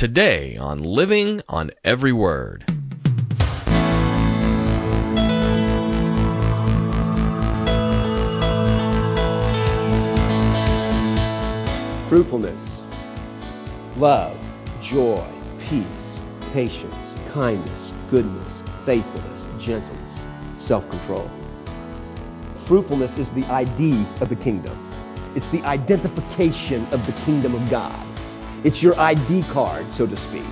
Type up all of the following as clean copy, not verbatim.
Today on Living on Every Word. Fruitfulness, love, joy, peace, patience, kindness, goodness, faithfulness, gentleness, self-control. Fruitfulness is the ID of the kingdom. It's the identification of the kingdom of God. It's your ID card, so to speak.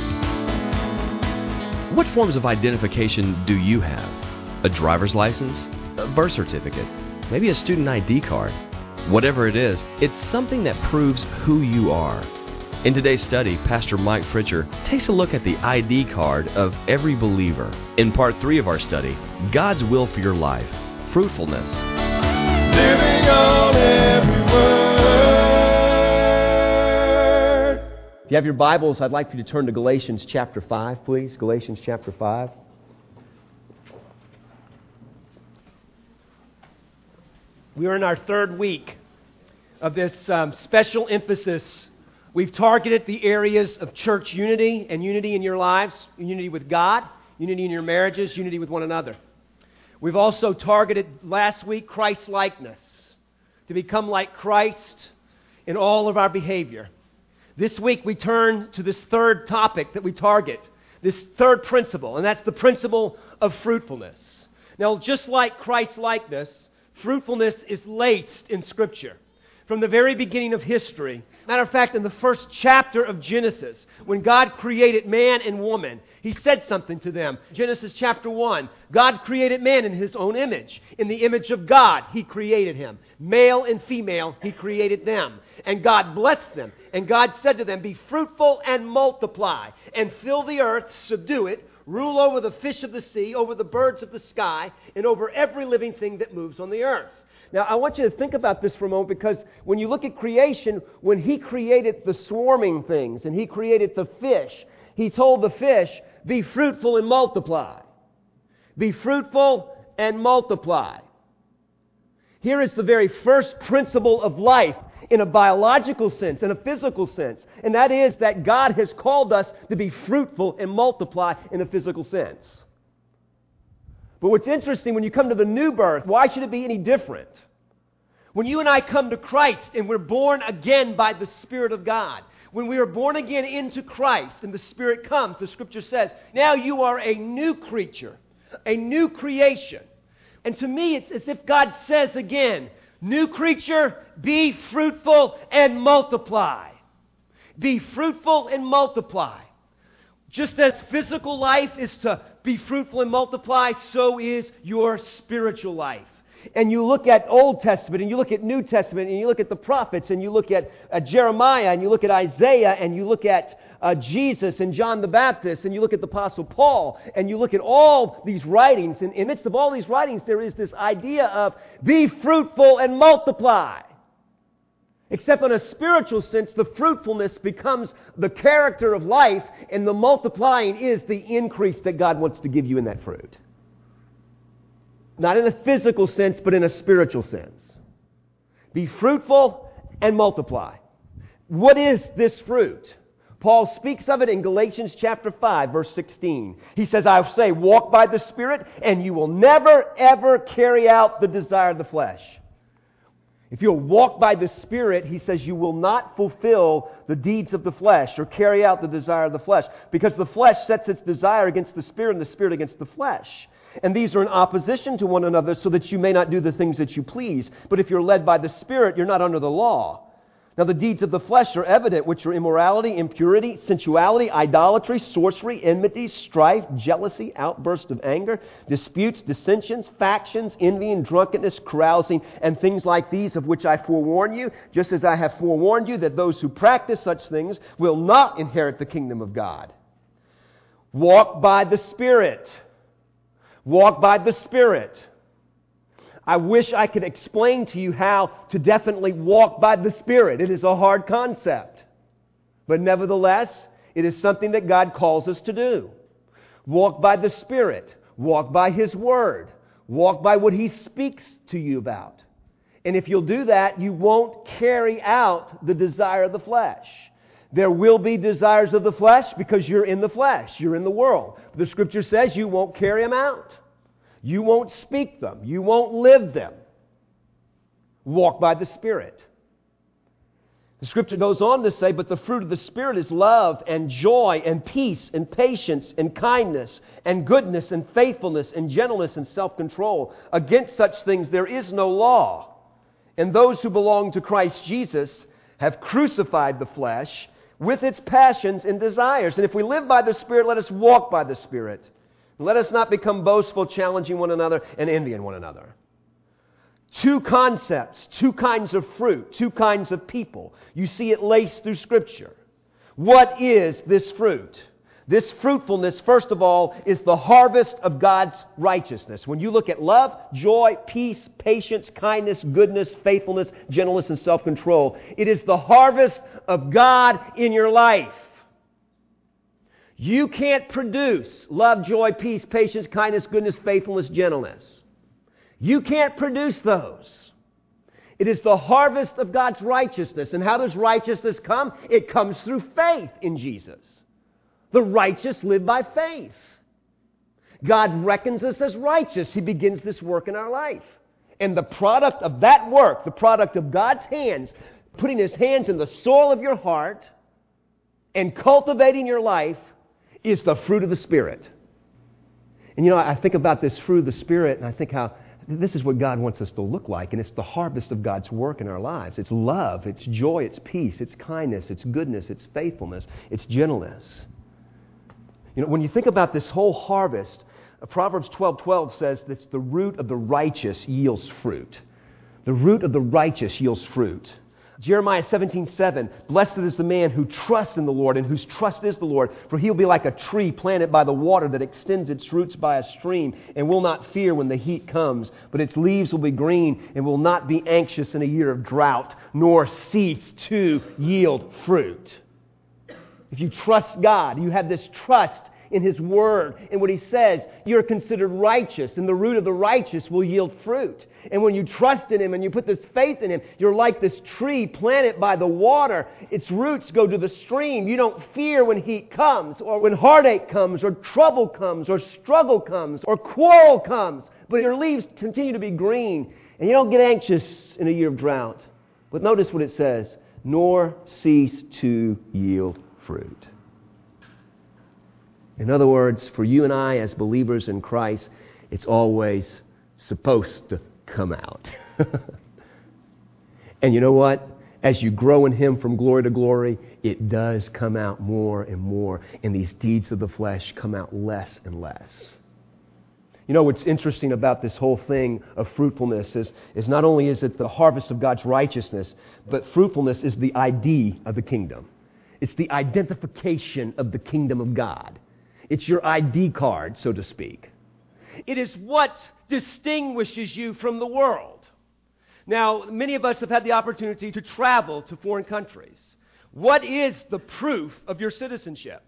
What forms of identification do you have? A driver's license? A birth certificate? Maybe a student ID card? Whatever it is, it's something that proves who you are. In today's study, Pastor Mike Fritcher takes a look at the ID card of every believer. In part 3 of our study, God's will for your life, fruitfulness. Living on every word. If you have your Bibles, I'd like for you to turn to Galatians chapter 5, please. Galatians chapter 5. We are in our third week of this special emphasis. We've targeted the areas of church unity and unity in your lives, unity with God, unity in your marriages, unity with one another. We've also targeted last week Christ-likeness, to become like Christ in all of our behavior. This week we turn to this third topic that we target, this third principle, and that's the principle of fruitfulness. Now, just like Christ-likeness, fruitfulness is laced in Scripture. From the very beginning of history. Matter of fact, in the first chapter of Genesis, when God created man and woman, He said something to them. Genesis chapter 1, God created man in His own image. In the image of God, He created him. Male and female, He created them. And God blessed them. And God said to them, be fruitful and multiply, and fill the earth, subdue it, rule over the fish of the sea, over the birds of the sky, and over every living thing that moves on the earth. Now, I want you to think about this for a moment, because when you look at creation, when He created the swarming things and He created the fish, He told the fish, be fruitful and multiply. Be fruitful and multiply. Here is the very first principle of life in a biological sense, in a physical sense, and that is that God has called us to be fruitful and multiply in a physical sense. But what's interesting, when you come to the new birth, why should it be any different? When you and I come to Christ and we're born again by the Spirit of God, when we are born again into Christ and the Spirit comes, the Scripture says, now you are a new creature, a new creation. And to me, it's as if God says again, new creature, be fruitful and multiply. Be fruitful and multiply. Just as physical life is to be fruitful and multiply, so is your spiritual life. And you look at Old Testament, and you look at New Testament, and you look at the prophets, and you look at Jeremiah, and you look at Isaiah, and you look at Jesus and John the Baptist, and you look at the Apostle Paul, and you look at all these writings. And in the midst of all these writings, there is this idea of be fruitful and multiply. Except in a spiritual sense, the fruitfulness becomes the character of life, and the multiplying is the increase that God wants to give you in that fruit. Not in a physical sense, but in a spiritual sense. Be fruitful and multiply. What is this fruit? Paul speaks of it in Galatians chapter 5, verse 16. He says, I say, walk by the Spirit, and you will never, ever carry out the desire of the flesh. If you'll walk by the Spirit, he says, you will not fulfill the deeds of the flesh or carry out the desire of the flesh, because the flesh sets its desire against the Spirit and the Spirit against the flesh. And these are in opposition to one another, so that you may not do the things that you please. But if you're led by the Spirit, you're not under the law. Now the deeds of the flesh are evident, which are immorality, impurity, sensuality, idolatry, sorcery, enmity, strife, jealousy, outbursts of anger, disputes, dissensions, factions, envy and drunkenness, carousing, and things like these, of which I forewarn you, just as I have forewarned you, that those who practice such things will not inherit the kingdom of God. Walk by the Spirit. Walk by the Spirit. I wish I could explain to you how to definitely walk by the Spirit. It is a hard concept. But nevertheless, it is something that God calls us to do. Walk by the Spirit. Walk by His Word. Walk by what He speaks to you about. And if you'll do that, you won't carry out the desire of the flesh. There will be desires of the flesh because you're in the flesh. You're in the world. The Scripture says you won't carry them out. You won't speak them. You won't live them. Walk by the Spirit. The Scripture goes on to say, but the fruit of the Spirit is love and joy and peace and patience and kindness and goodness and faithfulness and gentleness and self-control. Against such things there is no law. And those who belong to Christ Jesus have crucified the flesh with its passions and desires. And if we live by the Spirit, let us walk by the Spirit. Let us not become boastful, challenging one another and envying one another. Two concepts, two kinds of fruit, two kinds of people. You see it laced through Scripture. What is this fruit? This fruitfulness, first of all, is the harvest of God's righteousness. When you look at love, joy, peace, patience, kindness, goodness, faithfulness, gentleness, and self-control, it is the harvest of God in your life. You can't produce love, joy, peace, patience, kindness, goodness, faithfulness, gentleness. You can't produce those. It is the harvest of God's righteousness. And how does righteousness come? It comes through faith in Jesus. The righteous live by faith. God reckons us as righteous. He begins this work in our life. And the product of that work, the product of God's hands, putting His hands in the soil of your heart and cultivating your life, is the fruit of the Spirit. And you know, I think about this fruit of the Spirit, and I think how this is what God wants us to look like, and it's the harvest of God's work in our lives. It's love, it's joy, it's peace, it's kindness, it's goodness, it's faithfulness, it's gentleness. You know, when you think about this whole harvest, Proverbs 12:12 says that the root of the righteous yields fruit. The root of the righteous yields fruit. Jeremiah 17:7, blessed is the man who trusts in the Lord and whose trust is the Lord, for he'll be like a tree planted by the water that extends its roots by a stream and will not fear when the heat comes, but its leaves will be green and will not be anxious in a year of drought, nor cease to yield fruit. If you trust God, you have this trust in His Word and what He says, you're considered righteous, and the root of the righteous will yield fruit. And when you trust in Him and you put this faith in Him, you're like this tree planted by the water. Its roots go to the stream. You don't fear when heat comes, or when heartache comes, or trouble comes, or struggle comes, or quarrel comes. But your leaves continue to be green, and you don't get anxious in a year of drought. But notice what it says, nor cease to yield fruit. In other words, for you and I as believers in Christ, it's always supposed to come out. And you know what? As you grow in Him from glory to glory, it does come out more and more. And these deeds of the flesh come out less and less. You know, what's interesting about this whole thing of fruitfulness is not only is it the harvest of God's righteousness, but fruitfulness is the ID of the kingdom. It's the identification of the kingdom of God. It's your ID card, so to speak. It is what distinguishes you from the world. Now, many of us have had the opportunity to travel to foreign countries. What is the proof of your citizenship?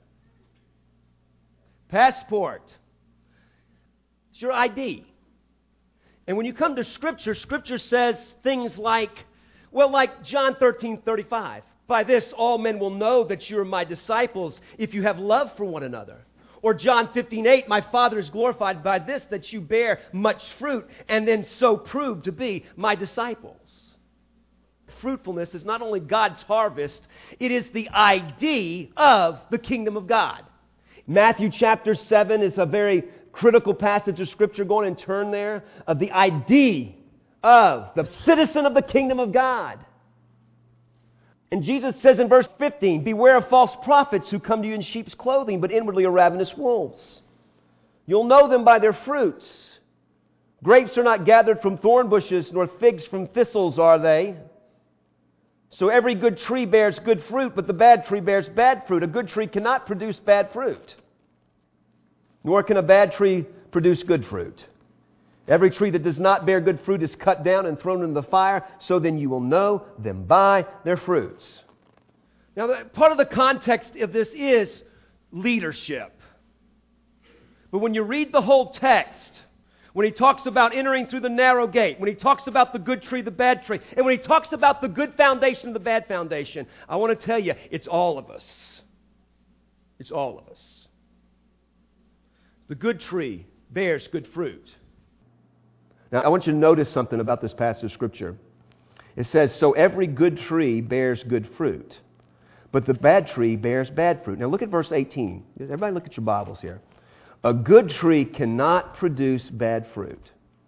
Passport. It's your ID. And when you come to Scripture, Scripture says things like, like John 13:35. By this all men will know that you are my disciples if you have love for one another. Or John 15:8, my Father is glorified by this, that you bear much fruit, and then so prove to be my disciples. Fruitfulness is not only God's harvest, it is the ID of the kingdom of God. Matthew chapter 7 is a very critical passage of Scripture. Go on and turn there, of the ID of the citizen of the kingdom of God. And Jesus says in verse 15, beware of false prophets who come to you in sheep's clothing, but inwardly are ravenous wolves. You'll know them by their fruits. Grapes are not gathered from thorn bushes, nor figs from thistles are they. So every good tree bears good fruit, but the bad tree bears bad fruit. A good tree cannot produce bad fruit, nor can a bad tree produce good fruit. Every tree that does not bear good fruit is cut down and thrown into the fire, so then you will know them by their fruits. Now, part of the context of this is leadership. But when you read the whole text, when he talks about entering through the narrow gate, when he talks about the good tree, the bad tree, and when he talks about the good foundation and the bad foundation, I want to tell you, it's all of us. It's all of us. The good tree bears good fruit. Now, I want you to notice something about this passage of Scripture. It says, so every good tree bears good fruit, but the bad tree bears bad fruit. Now look at verse 18. Everybody look at your Bibles here. A good tree cannot produce bad fruit.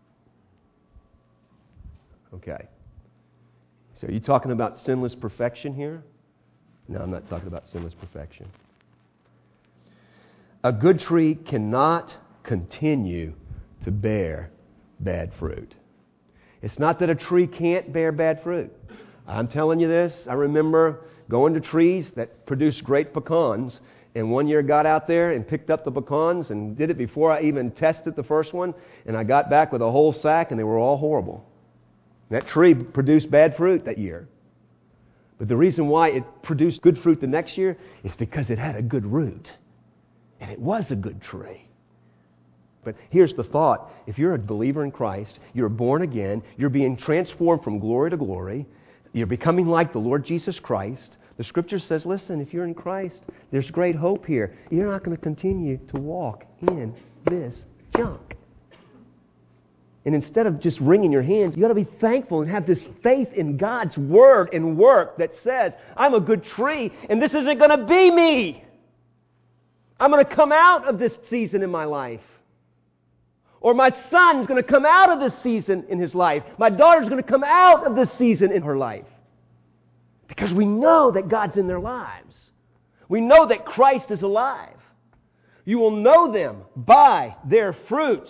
Okay. So are you talking about sinless perfection here? No, I'm not talking about sinless perfection. A good tree cannot continue to bear bad fruit. It's not that a tree can't bear bad fruit. I'm telling you this. I remember going to trees that produced great pecans, and one year got out there and picked up the pecans and did it before I even tested the first one, and I got back with a whole sack, and they were all horrible. That tree produced bad fruit that year. But the reason why it produced good fruit the next year is because it had a good root. And it was a good tree. But here's the thought. If you're a believer in Christ, you're born again, you're being transformed from glory to glory, you're becoming like the Lord Jesus Christ. The Scripture says, listen, if you're in Christ, there's great hope here. You're not going to continue to walk in this junk. And instead of just wringing your hands, you got to be thankful and have this faith in God's Word and work that says, I'm a good tree, and this isn't going to be me. I'm going to come out of this season in my life. Or my son's going to come out of this season in his life. My daughter's going to come out of this season in her life. Because we know that God's in their lives. We know that Christ is alive. You will know them by their fruits.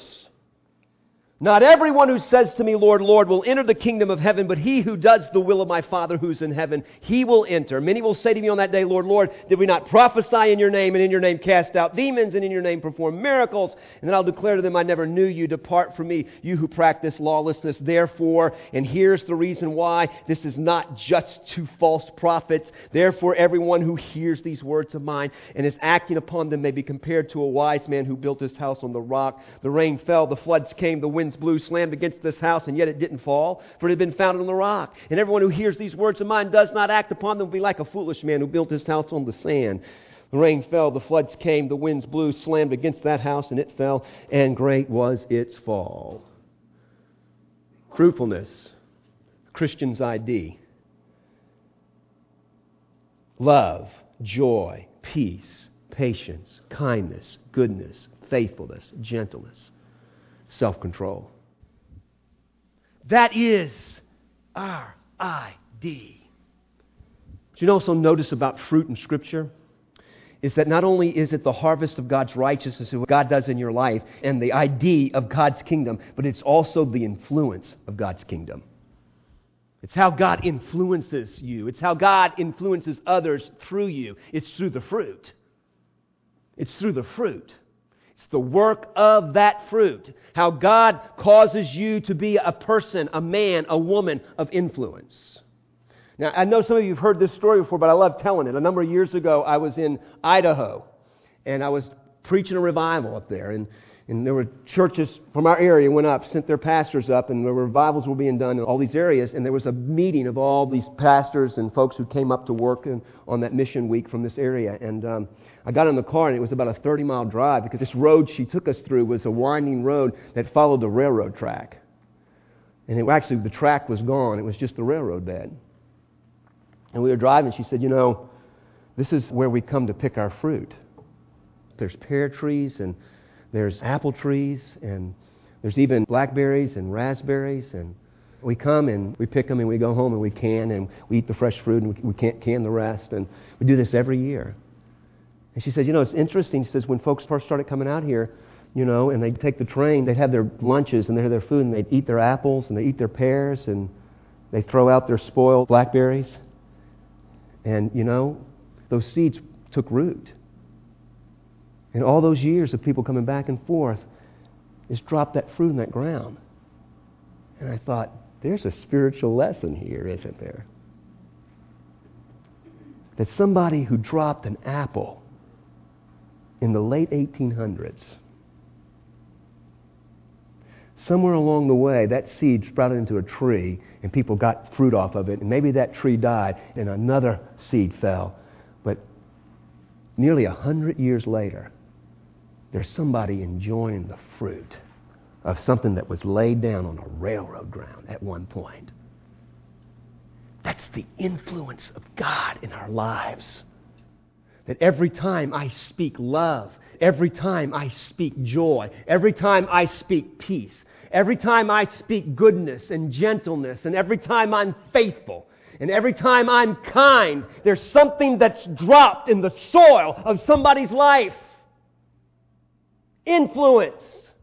Not everyone who says to me, Lord, Lord, will enter the kingdom of heaven, but he who does the will of my Father who's in heaven, he will enter. Many will say to me on that day, Lord, Lord, did we not prophesy in your name, and in your name cast out demons, and in your name perform miracles? And then I'll declare to them, I never knew you. Depart from me, you who practice lawlessness. Therefore, and here's the reason why, this is not just to false prophets. Therefore, everyone who hears these words of mine and is acting upon them may be compared to a wise man who built his house on the rock. The rain fell, the floods came, the winds blew, slammed against this house, and yet it didn't fall, for it had been founded on the rock. And everyone who hears these words of mine does not act upon them will be like a foolish man who built his house on the sand. The rain fell, the floods came, the winds blew, slammed against that house, and it fell, and great was its fall. Fruitfulness, Christian's ID. Love, joy, peace, patience, kindness, goodness, faithfulness, gentleness, self-control. That is our ID. What you also notice about fruit in Scripture is that not only is it the harvest of God's righteousness and what God does in your life and the ID of God's kingdom, but it's also the influence of God's kingdom. It's how God influences you. It's how God influences others through you. It's through the fruit. It's through the fruit. It's the work of that fruit. How God causes you to be a person, a man, a woman of influence. Now, I know some of you have heard this story before, but I love telling it. A number of years ago, I was in Idaho, and I was preaching a revival up there. And there were churches from our area went up, sent their pastors up, and there were revivals were being done in all these areas. And there was a meeting of all these pastors and folks who came up to work on that mission week from this area. And I got in the car, and it was about a 30-mile drive because this road she took us through was a winding road that followed the railroad track. And actually, the track was gone. It was just the railroad bed. And we were driving. She said, you know, this is where we come to pick our fruit. There's pear trees, and there's apple trees, and there's even blackberries and raspberries. And we come and we pick them, and we go home and we can, and we eat the fresh fruit, and we can't can the rest. And we do this every year. And she said, you know, it's interesting. She says, when folks first started coming out here, you know, and they'd take the train, they'd have their lunches and they'd have their food, and they'd eat their apples and they'd eat their pears, and they'd throw out their spoiled blackberries. And, you know, those seeds took root. And all those years of people coming back and forth, just dropped that fruit in that ground. And I thought, there's a spiritual lesson here, isn't there? That somebody who dropped an apple in the late 1800s somewhere along the way, that seed sprouted into a tree, and people got fruit off of it, and maybe that tree died, and another seed fell. But nearly 100 years later, there's somebody enjoying the fruit of something that was laid down on a railroad ground at one point. That's the influence of God in our lives. That every time I speak love, every time I speak joy, every time I speak peace, every time I speak goodness and gentleness, and every time I'm faithful, and every time I'm kind, there's something that's dropped in the soil of somebody's life. Influence.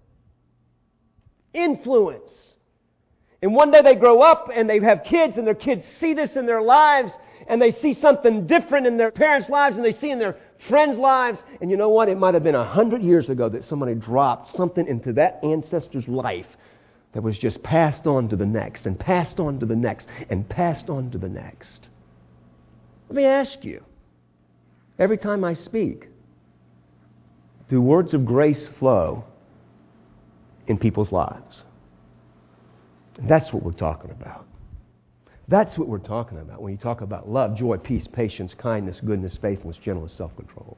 Influence. And one day they grow up and they have kids, and their kids see this in their lives, and they see something different in their parents' lives, and they see in their friends' lives. And you know what? It might have been 100 years ago that somebody dropped something into that ancestor's life that was just passed on to the next, and passed on to the next, and passed on to the next. Let me ask you, every time I speak, do words of grace flow in people's lives? And that's what we're talking about. That's what we're talking about when you talk about love, joy, peace, patience, kindness, goodness, faithfulness, gentleness, self-control.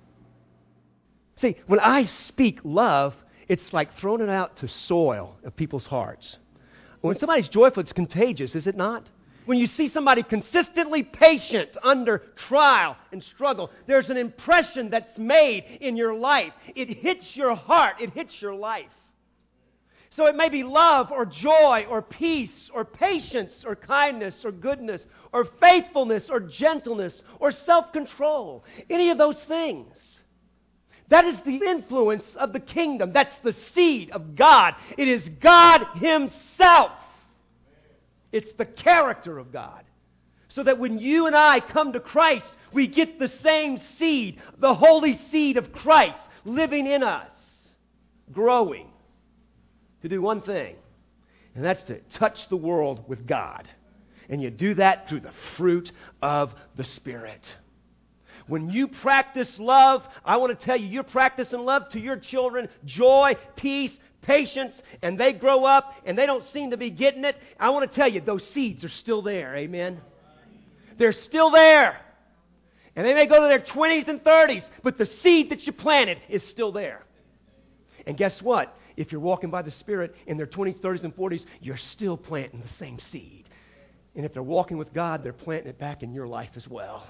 See, when I speak love, it's like throwing it out to soil of people's hearts. When somebody's joyful, it's contagious, is it not? When you see somebody consistently patient under trial and struggle, there's an impression that's made in your life. It hits your heart. It hits your life. So it may be love or joy or peace or patience or kindness or goodness or faithfulness or gentleness or self-control. Any of those things. That is the influence of the kingdom. That's the seed of God. It is God Himself. It's the character of God. So that when you and I come to Christ, we get the same seed, the holy seed of Christ living in us, growing to do one thing, and that's to touch the world with God. And you do that through the fruit of the Spirit. When you practice love, I want to tell you, you're practicing love to your children, joy, peace, patience, and they grow up and they don't seem to be getting it. I want to tell you, those seeds are still there, amen? They're still there. And they may go to their 20s and 30s, but the seed that you planted is still there. And guess what? If you're walking by the Spirit in their 20s, 30s, and 40s, you're still planting the same seed. And if they're walking with God, they're planting it back in your life as well.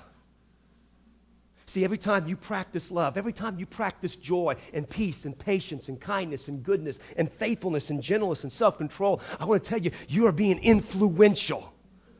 See, every time you practice love, every time you practice joy and peace and patience and kindness and goodness and faithfulness and gentleness and self-control, I want to tell you, you are being influential.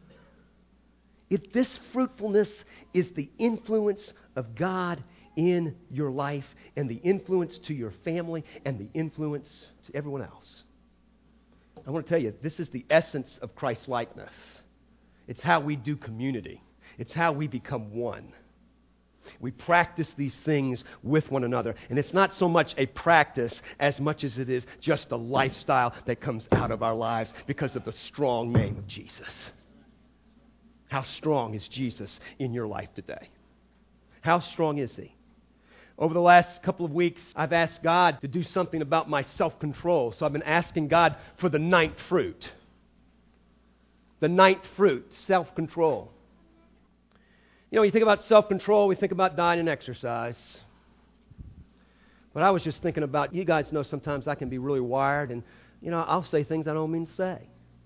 If this fruitfulness is the influence of God in your life, and the influence to your family, and the influence to everyone else. I want to tell you, this is the essence of Christ-likeness. It's how we do community. It's how we become one. We practice these things with one another. And it's not so much a practice as much as it is just a lifestyle that comes out of our lives because of the strong name of Jesus. How strong is Jesus in your life today? How strong is He? Over the last couple of weeks, I've asked God to do something about my self-control. So I've been asking God for the ninth fruit. The ninth fruit, self-control. You know, when you think about self-control, we think about diet and exercise. But I was just thinking about, you guys know sometimes I can be really wired, and, you know, I'll say things I don't mean to say.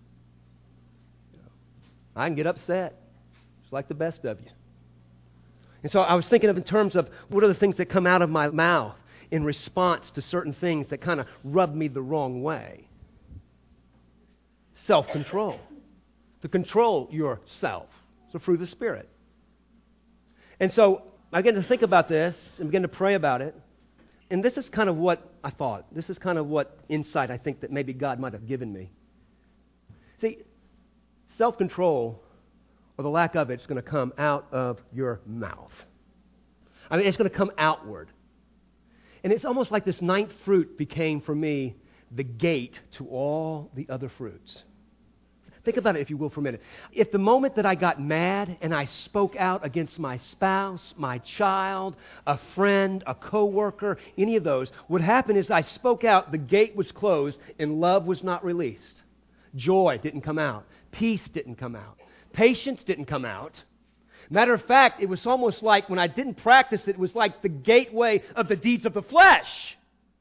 I can get upset, just like the best of you. And so I was thinking of in terms of what are the things that come out of my mouth in response to certain things that kind of rub me the wrong way. Self-control. To control yourself. So through the Spirit. And so I began to think about this and began to pray about it. And this is kind of what I thought. This is kind of what insight I think that maybe God might have given me. See, self-control, or the lack of it, is going to come out of your mouth. I mean, it's going to come outward. And it's almost like this ninth fruit became for me the gate to all the other fruits. Think about it, if you will, for a minute. If the moment that I got mad and I spoke out against my spouse, my child, a friend, a coworker, any of those, what happened is I spoke out, the gate was closed, and love was not released. Joy didn't come out. Peace didn't come out. Patience didn't come out. Matter of fact, it was almost like when I didn't practice it was like the gateway of the deeds of the flesh.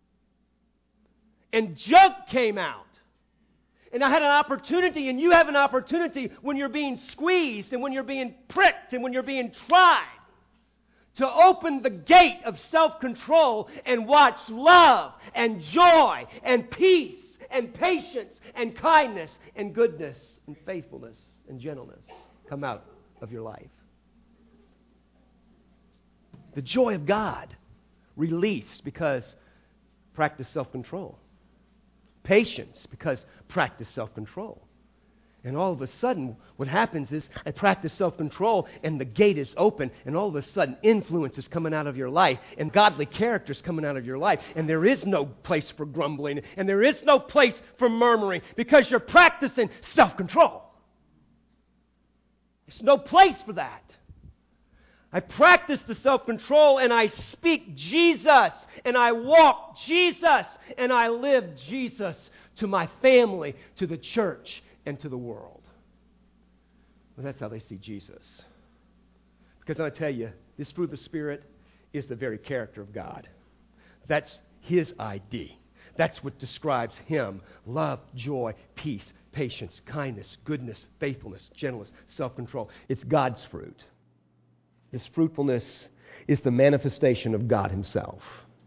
And junk came out. And I had an opportunity, and you have an opportunity when you're being squeezed and when you're being pricked and when you're being tried to open the gate of self-control and watch love and joy and peace and patience and kindness and goodness and faithfulness and gentleness come out of your life. The joy of God released because practice self-control. Patience, because practice self-control. And all of a sudden, what happens is I practice self-control and the gate is open, and all of a sudden influence is coming out of your life and godly character is coming out of your life, and there is no place for grumbling and there is no place for murmuring because you're practicing self-control. There's no place for that. I practice the self-control and I speak Jesus and I walk Jesus and I live Jesus to my family, to the church, and to the world. Well, that's how they see Jesus. Because I tell you, this fruit of the Spirit is the very character of God. That's His ID. That's what describes Him. Love, joy, peace, patience, kindness, goodness, faithfulness, gentleness, self-control. It's God's fruit. His fruitfulness is the manifestation of God Himself.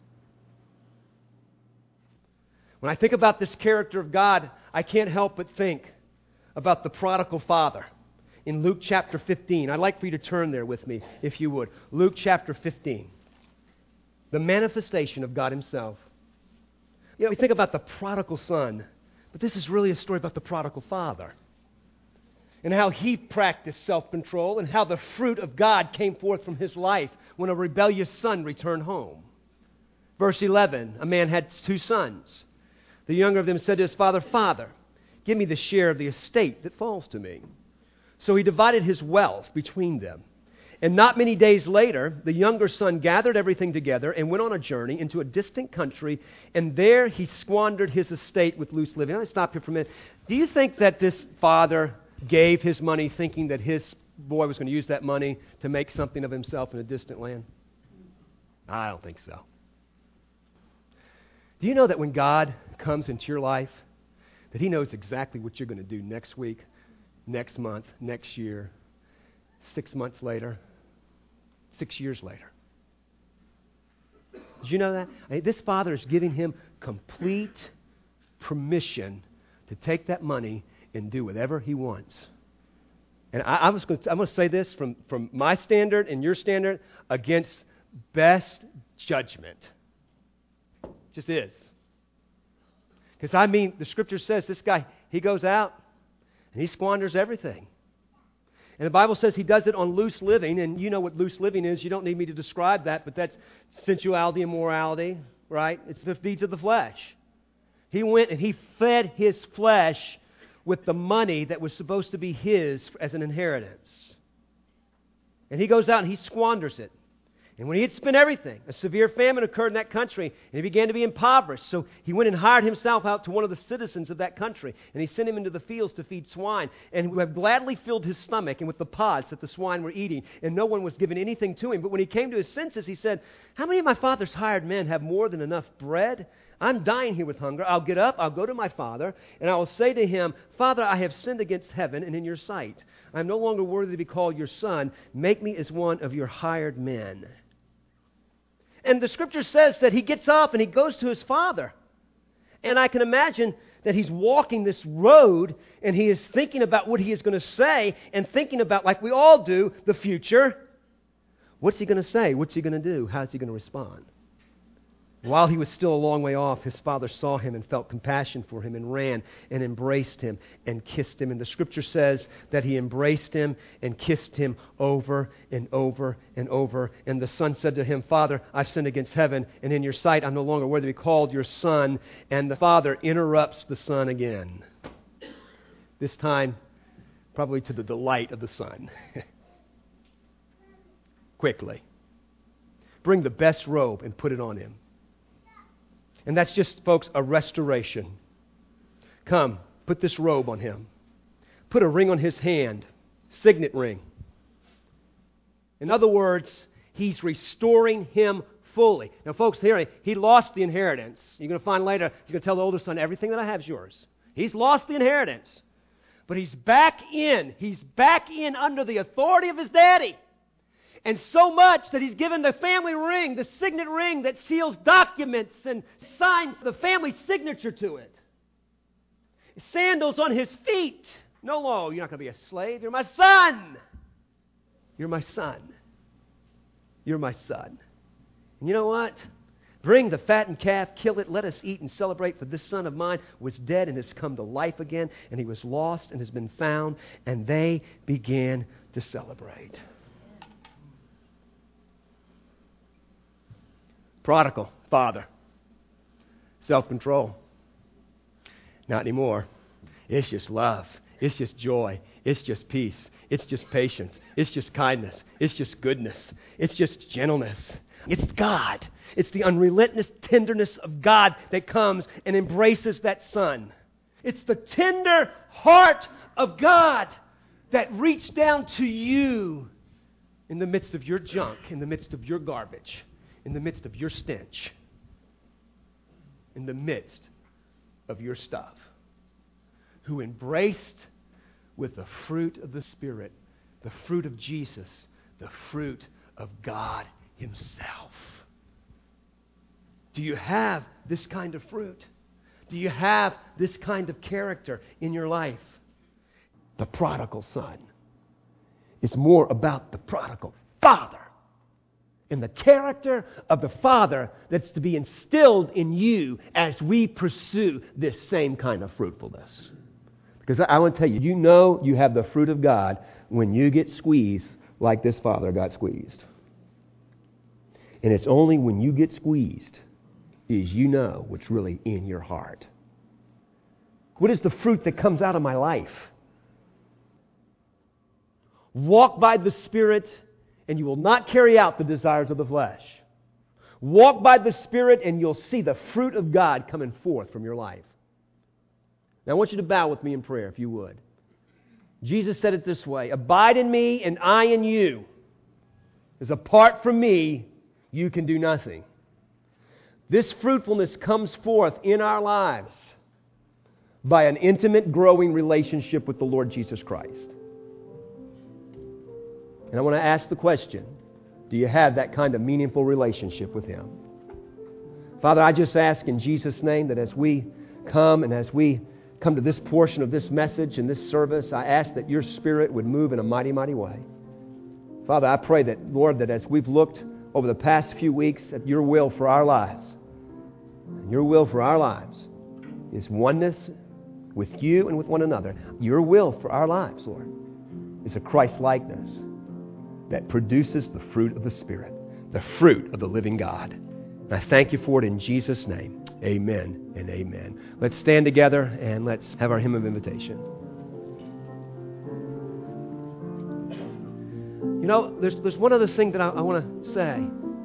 When I think about this character of God, I can't help but think about the prodigal father in Luke chapter 15. I'd like for you to turn there with me, if you would. Luke chapter 15. The manifestation of God Himself. You know, we think about the prodigal son, but this is really a story about the prodigal father. And how he practiced self-control and how the fruit of God came forth from his life when a rebellious son returned home. Verse 11, a man had 2 sons. The younger of them said to his father, "Father, give me the share of the estate that falls to me." So he divided his wealth between them. And not many days later, the younger son gathered everything together and went on a journey into a distant country, and there he squandered his estate with loose living. I'm going to stop here for a minute. Do you think that this father gave his money thinking that his boy was going to use that money to make something of himself in a distant land? I don't think so. Do you know that when God comes into your life, that He knows exactly what you're going to do next week, next month, next year, 6 months later, 6 years later? Did you know that? This father is giving him complete permission to take that money and do whatever he wants. And I'm going to say this from my standard and your standard against best judgment. Just is. Because the Scripture says this guy, he goes out and he squanders everything. And the Bible says he does it on loose living, and you know what loose living is. You don't need me to describe that, but that's sensuality and morality, right? It's the deeds of the flesh. He went and he fed his flesh with the money that was supposed to be his as an inheritance. And he goes out and he squanders it. And when he had spent everything, a severe famine occurred in that country, and he began to be impoverished. So he went and hired himself out to one of the citizens of that country, and he sent him into the fields to feed swine, and who had gladly filled his stomach and with the pods that the swine were eating, and no one was giving anything to him. But when he came to his senses, he said, "How many of my father's hired men have more than enough bread? I'm dying here with hunger. I'll get up, I'll go to my father, and I will say to him, 'Father, I have sinned against heaven and in your sight. I am no longer worthy to be called your son. Make me as one of your hired men.'" And the Scripture says that he gets up and he goes to his father. And I can imagine that he's walking this road and he is thinking about what he is going to say and thinking about, like we all do, the future. What's he going to say? What's he going to do? How's he going to respond? While he was still a long way off, his father saw him and felt compassion for him and ran and embraced him and kissed him. And the Scripture says that he embraced him and kissed him over and over and over. And the son said to him, "Father, I've sinned against heaven, and in your sight I'm no longer worthy to be called your son." And the father interrupts the son again. This time probably to the delight of the son. Quickly. Bring the best robe and put it on him. And that's just, folks, a restoration. Come, put this robe on him. Put a ring on his hand, signet ring. In other words, he's restoring him fully. Now, folks, here, he lost the inheritance. You're going to find later, he's going to tell the older son, everything that I have is yours. He's lost the inheritance. But he's back in. He's back in under the authority of his daddy. And so much that he's given the family ring, the signet ring that seals documents and signs the family signature to it. Sandals on his feet. No, you're not going to be a slave. You're my son. You're my son. You're my son. And you know what? Bring the fattened calf, kill it, let us eat and celebrate, for this son of mine was dead and has come to life again, and he was lost and has been found, and they began to celebrate. Prodigal father. Self-control. Not anymore. It's just love. It's just joy. It's just peace. It's just patience. It's just kindness. It's just goodness. It's just gentleness. It's God. It's the unrelenting tenderness of God that comes and embraces that son. It's the tender heart of God that reached down to you in the midst of your junk, in the midst of your garbage, in the midst of your stench, in the midst of your stuff, who embraced with the fruit of the Spirit, the fruit of Jesus, the fruit of God Himself. Do you have this kind of fruit? Do you have this kind of character in your life? The prodigal son. It's more about the prodigal father and the character of the father that's to be instilled in you as we pursue this same kind of fruitfulness. Because I want to tell you, you know you have the fruit of God when you get squeezed like this father got squeezed. And it's only when you get squeezed is you know what's really in your heart. What is the fruit that comes out of my life? Walk by the Spirit, and you will not carry out the desires of the flesh. Walk by the Spirit, and you'll see the fruit of God coming forth from your life. Now, I want you to bow with me in prayer, if you would. Jesus said it this way: abide in me, and I in you. Because apart from me, you can do nothing. This fruitfulness comes forth in our lives by an intimate, growing relationship with the Lord Jesus Christ. And I want to ask the question, do you have that kind of meaningful relationship with Him? Father, I just ask in Jesus' name that as we come and as we come to this portion of this message and this service, I ask that your Spirit would move in a mighty, mighty way. Father, I pray that, Lord, that as we've looked over the past few weeks at your will for our lives, your will for our lives is oneness with you and with one another. Your will for our lives, Lord, is a Christ-likeness that produces the fruit of the Spirit, the fruit of the living God. And I thank you for it in Jesus' name. Amen and amen. Let's stand together and let's have our hymn of invitation. You know, there's one other thing that I want to say.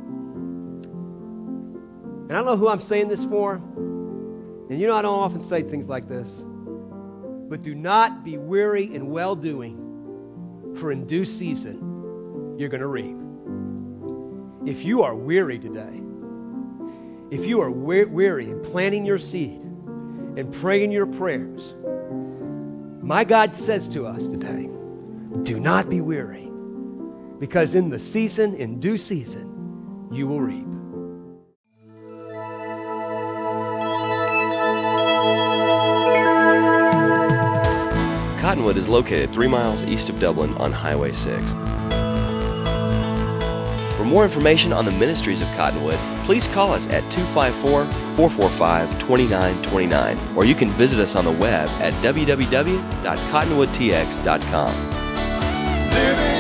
And I don't know who I'm saying this for. And you know I don't often say things like this. But do not be weary in well-doing, for in due season you're going to reap. If you are weary today, if you are weary in planting your seed and praying your prayers, my God says to us today, do not be weary, because in the season, in due season, you will reap. Cottonwood is located 3 miles east of Dublin on Highway 6. For more information on the ministries of Cottonwood, please call us at 254-445-2929, or you can visit us on the web at www.cottonwoodtx.com.